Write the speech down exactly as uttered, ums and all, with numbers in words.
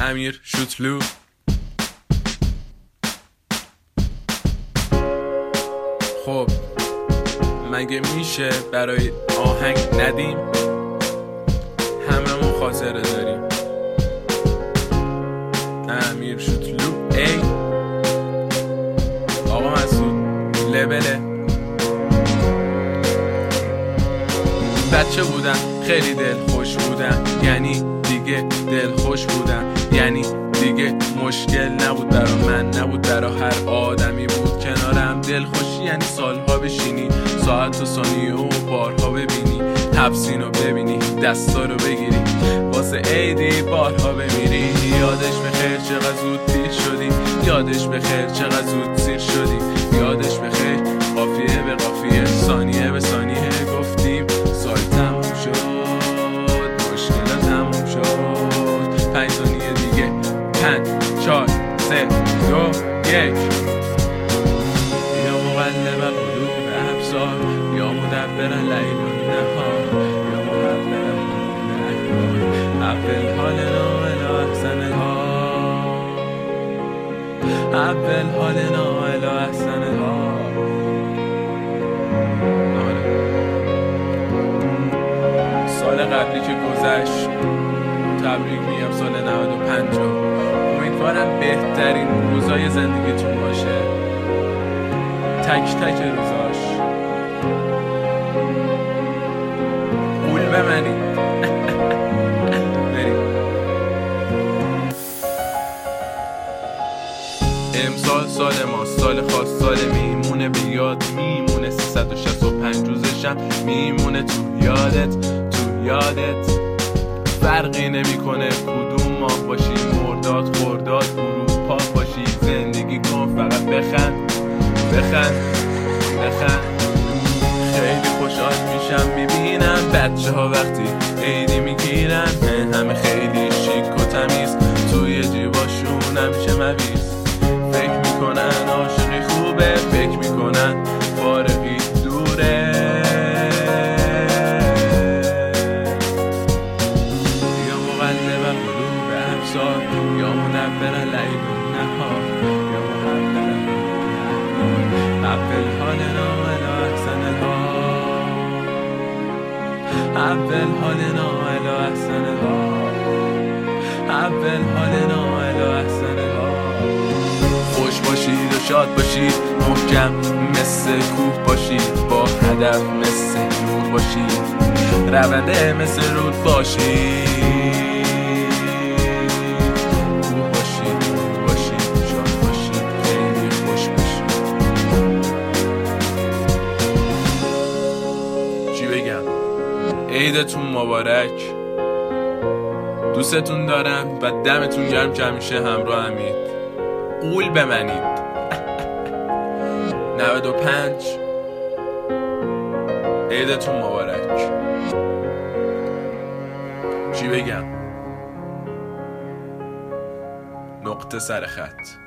امیر شوتلو. خب مگه میشه برای آهنگ ندیم؟ هممون خاطره داریم. امیر شوتلو ای آقا مسعود لبله. بچه بودم خیلی دل خوش بودم، یعنی دیگه دل خوش بودم، یعنی دیگه مشکل نبود برا من، نبود برا هر آدمی بود کنارم. دل خوشی یعنی سالها بشینی، ساعت و ثانیه و بارها ببینی، حبسینو ببینی، دستا رو بگیری، واسه عیدی بارها بمیری. یادش بخیر چقدر زود پیر شدی، یادش بخیر چقدر زود سیر شدی، یادش بخیر قافیه به قافیه، ثانیه به ثانیه گفتیم سال تموم شد، مشکل تموم شد. پنج ثانیه دیگه، پنج چهار سه دو یک. یا مقلب قلوب ابصار، یا مدبر لیل و نهار، یا محول اول حالنا الی احسن الحال، اول حالنا الی احسن الحال. سال قبلی که گذشت تبریک میگم، سال نود و پنج. امیدوارم بهترین روزای زندگیتون باشه، تک تک روزاش. قول بمنید. بریم. امسال سال ما، سال خاص، سال میمونه به یاد، میمونه سیصد و شصت و پنج روزشم میمونه تو یادت، تو یادت. فرقی نمیکنه کدوم ماه باشی، مرداد، خرداد، اروپا باشی، زندگی کن فقط بخند، بخند، بخند. خیلی خوشحال میشم میبینم بچه ها وقتی عیدی میگیرن، همه خیلی شیک و تمیز، توی جیباشون همیشه مویز. فکر میکنن عاشقی خوبه، فکر میکنن فارغی دوره. یا مقلب قلوب ابصار، یا منور لیل و نهار، یا محول اول حالنا الی احسن الحال، اول حالنا الی احسن الحال، اول حالنا الی احسن الحال. خوش باشید و شاد باشید، محکم مثل کوه باشید، با هدف مثل نور باشید، رونده مثل رود باشید، کوه باشید، نور باشید، شاد باشید، خیلی خوش باشید. چی بگم؟ عیدتون مبارک، دوستتون دارم و دمتون گرم که همیشه همراه همید. قول بمنید. نود و پنج عیدتون مبارک. چی بگم؟ نقطه سر خط.